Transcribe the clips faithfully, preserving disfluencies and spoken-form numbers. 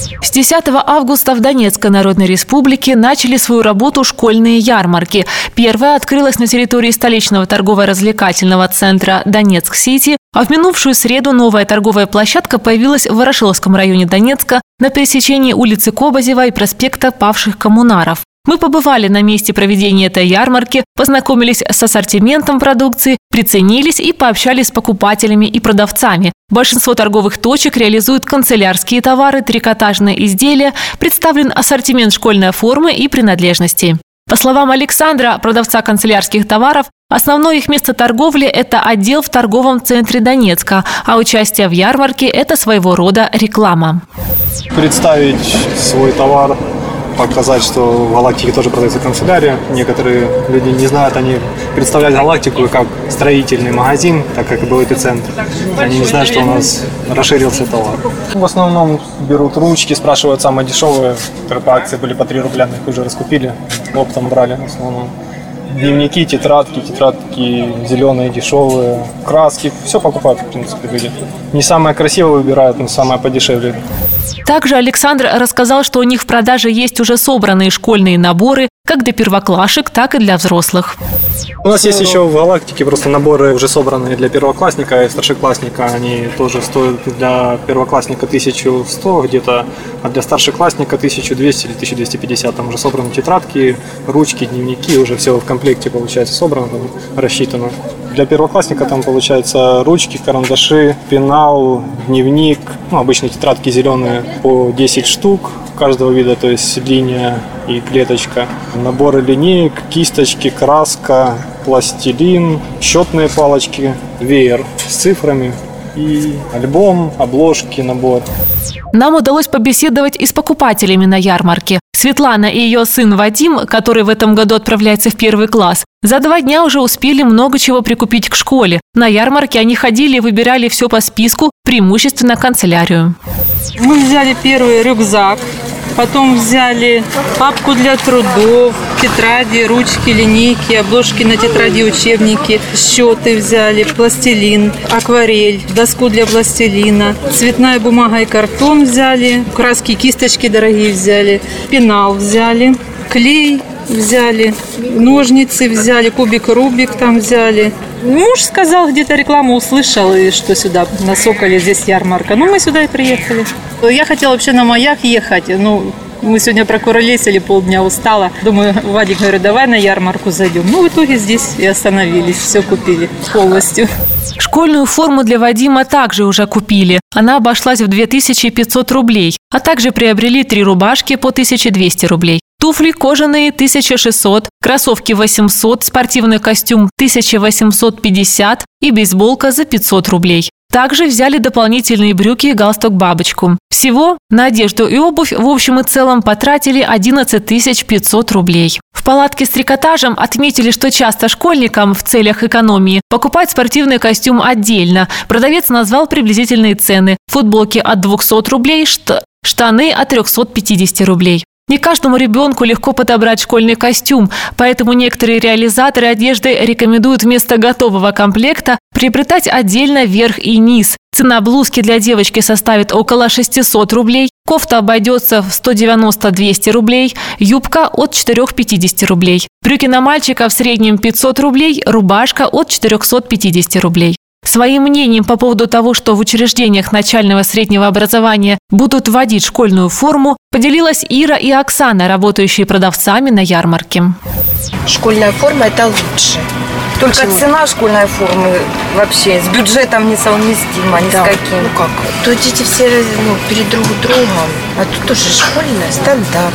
С десятого августа в Донецкой Народной Республике начали свою работу школьные ярмарки. Первая открылась на территории столичного торгово-развлекательного центра «Донецк-Сити», а в минувшую среду новая торговая площадка появилась в Ворошиловском районе Донецка на пересечении улицы Кобозева и проспекта Павших коммунаров. Мы побывали на месте проведения этой ярмарки, познакомились с ассортиментом продукции, приценились и пообщались с покупателями и продавцами. Большинство торговых точек реализуют канцелярские товары, трикотажные изделия, представлен ассортимент школьной формы и принадлежностей. По словам Александра, продавца канцелярских товаров, основное их место торговли – это отдел в торговом центре Донецка, а участие в ярмарке – это своего рода реклама. Представить свой товар, показать, что в «Галактике» тоже продается канцелярия. Некоторые люди не знают, они представляют «Галактику» как строительный магазин, так как и был эпицентр. Они не знают, что у нас расширился товар. В основном берут ручки, спрашивают самые дешевые, которые по акции были по три рубля, их уже раскупили, оптом брали в основном. Дневники, тетрадки, тетрадки зеленые, дешевые, краски. Все покупают, в принципе, люди. Не самое красивое выбирают, но самое подешевле. Также Александр рассказал, что у них в продаже есть уже собранные школьные наборы как для первоклашек, так и для взрослых. У нас есть еще в «Галактике» просто наборы уже собранные для первоклассника и старшеклассника. Они тоже стоят для первоклассника тысячу сто где-то, а для старшеклассника тысячу двести или тысячу двести пятьдесят. Там уже собраны тетрадки, ручки, дневники, уже все в комплекте получается собрано, там, рассчитано. Для первоклассника там получается ручки, карандаши, пенал, дневник, ну, обычные тетрадки зеленые по десять штук каждого вида, то есть линия и клеточка, наборы линеек, кисточки, краска, пластилин, счетные палочки, веер с цифрами и альбом, обложки, набор. Нам удалось побеседовать и с покупателями на ярмарке. Светлана и ее сын Вадим, который в этом году отправляется в первый класс, за два дня уже успели много чего прикупить к школе. На ярмарке они ходили и выбирали все по списку, преимущественно канцелярию. Мы взяли первый рюкзак, потом взяли папку для трудов, тетради, ручки, линейки, обложки на тетради, учебники, счеты взяли, пластилин, акварель, доску для пластилина, цветная бумага и картон взяли, краски, кисточки дорогие взяли, пенал взяли, клей взяли, ножницы взяли, кубик Рубик там взяли. Муж сказал, где-то рекламу услышал, и что сюда, на Соколе, здесь ярмарка. Ну, мы сюда и приехали. Я хотела вообще на Маяк ехать, ну, мы сегодня прокуролесили, полдня устала. Думаю, Вадик говорит, давай на ярмарку зайдем. Ну, в итоге здесь и остановились, все купили полностью. Школьную форму для Вадима также уже купили. Она обошлась в две тысячи пятьсот рублей, а также приобрели три рубашки по тысяче двести рублей. Туфли кожаные – тысяча шестьсот, кроссовки – восемьсот, спортивный костюм – тысяча восемьсот пятьдесят и бейсболка за пятьсот рублей. Также взяли дополнительные брюки и галстук-бабочку. Всего на одежду и обувь в общем и целом потратили одиннадцать тысяч пятьсот рублей. В палатке с трикотажем отметили, что часто школьникам в целях экономии покупать спортивный костюм отдельно. Продавец назвал приблизительные цены. Футболки от двухсот рублей, штаны от трехсот пятидесяти рублей. Не каждому ребенку легко подобрать школьный костюм, поэтому некоторые реализаторы одежды рекомендуют вместо готового комплекта приобретать отдельно верх и низ. Цена блузки для девочки составит около шестисот рублей, кофта обойдется в сто девяносто - двести рублей, юбка от четырёхсот пятидесяти рублей. Брюки на мальчика в среднем пятьсот рублей, рубашка от четырехсот пятидесяти рублей. Своим мнением по поводу того, что в учреждениях начального среднего образования будут вводить школьную форму, поделилась Ира и Оксана, работающие продавцами на ярмарке. Школьная форма – это лучше. Только Почему? Цена школьной формы вообще с бюджетом несовместима ни Да. с каким. Ну как? То дети все ну, перед друг другом, а тут тоже школьная, стандарт.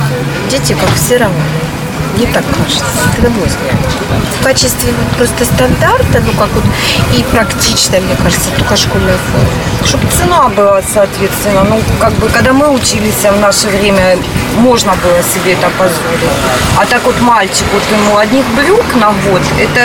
Дети как все равно. Мне так кажется, это на мой взгляд. В качестве просто стандарта, ну как вот, и практично, мне кажется, только школьная форма. Чтобы цена была, соответственно. Ну, как бы, когда мы учились в наше время, можно было себе это позволить. А так вот мальчик, вот ему одних брюк на год, это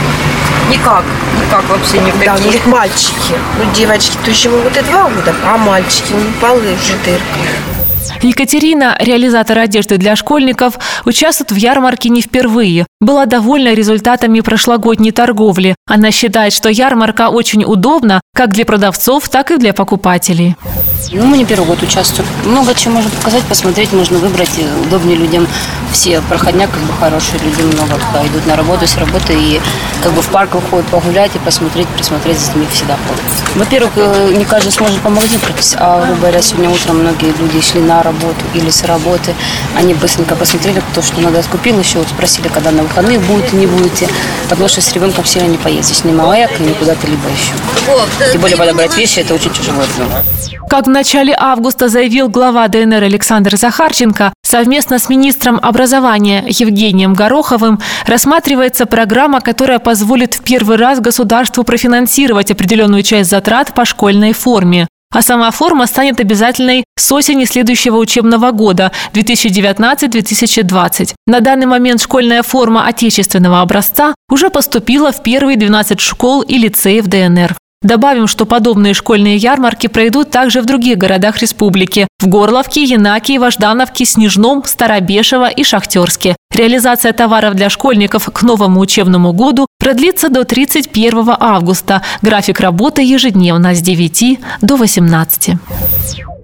никак, никак вообще ни в Да, какие. ну мальчики. Ну девочки то еще могут и два года, а мальчики, ну полы уже дырка. Екатерина, реализатор одежды для школьников, участвует в ярмарке не впервые. Была довольна результатами прошлогодней торговли. Она считает, что ярмарка очень удобна как для продавцов, так и для покупателей. Ну, мы не первый год участвуем. Много чего можно показать, посмотреть, можно выбрать. Удобнее людям. Все проходняк как бы хорошие, люди много туда идут на работу, с работы и как бы в парк выходят погулять и посмотреть, присмотреть, за детьми всегда ходят. Во-первых, не каждый сможет по магазину пройтись, а, грубо говоря, сегодня утром многие люди шли на работу или с работы. Они быстренько посмотрели, то, что надо, купил еще, вот спросили, когда на выходные будете, не будете, потому что с ребенком сильно не поездишь, ни маяк, ни куда-то либо еще. Тем более подобрать вещи, это очень тяжело. Как в начале августа заявил глава ДНР Александр Захарченко, совместно с министром образования Евгением Гороховым рассматривается программа, которая позволит в первый раз государству профинансировать определенную часть затрат по школьной форме. А сама форма станет обязательной с осени следующего учебного года две тысячи девятнадцатый — две тысячи двадцатый. На данный момент школьная форма отечественного образца уже поступила в первые двенадцать школ и лицеев ДНР. Добавим, что подобные школьные ярмарки пройдут также в других городах республики – в Горловке, Янаке, Важдановке, Снежном, Старобешево и Шахтерске. Реализация товаров для школьников к новому учебному году продлится до тридцать первого августа. График работы ежедневно с девяти до восемнадцати.